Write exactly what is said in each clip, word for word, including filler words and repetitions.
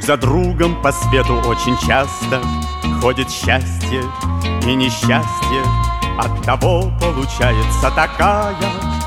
за другом по свету очень часто ходит счастье и несчастье. Оттого получается такая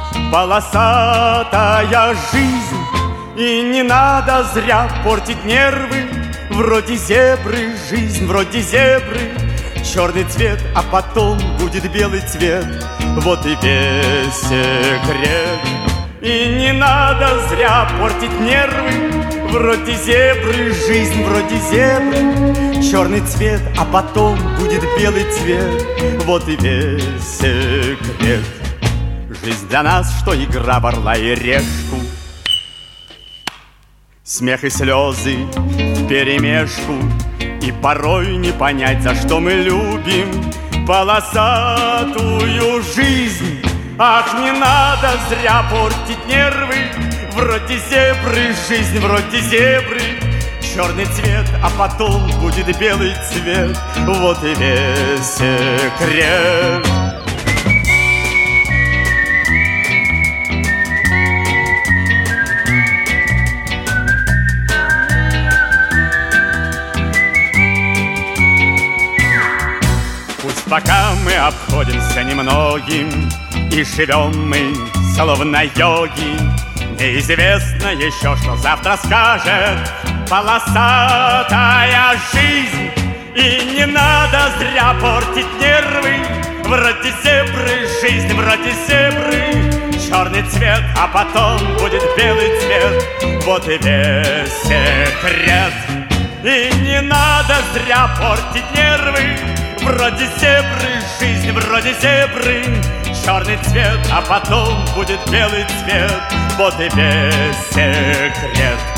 полосатая жизнь. И не надо зря портить нервы. Вроде зебры, жизнь вроде зебры. Черный цвет, а потом будет белый цвет. Вот и весь секрет. И не надо зря портить нервы. Вроде зебры, жизнь вроде зебры. Черный цвет, а потом будет белый цвет. Вот и весь секрет. Жизнь для нас, что игра в орла и решку. Смех и слезы вперемешку. И порой не понять, за что мы любим полосатую жизнь. Ах, не надо зря портить нервы. Вроде зебры, жизнь вроде зебры. Черный цвет, а потом будет белый цвет. Вот и весь секрет. Пусть пока мы обходимся немногим и живем мы словно йоги, неизвестно еще, что завтра скажет полосатая жизнь. И не надо зря портить нервы. Вроде зебры, жизнь вроде зебры. Черный цвет, а потом будет белый цвет. Вот и весь секрет. И не надо зря портить нервы. Вроде зебры, жизнь вроде зебры. Черный цвет, а потом будет белый цвет. Вот и весь секрет.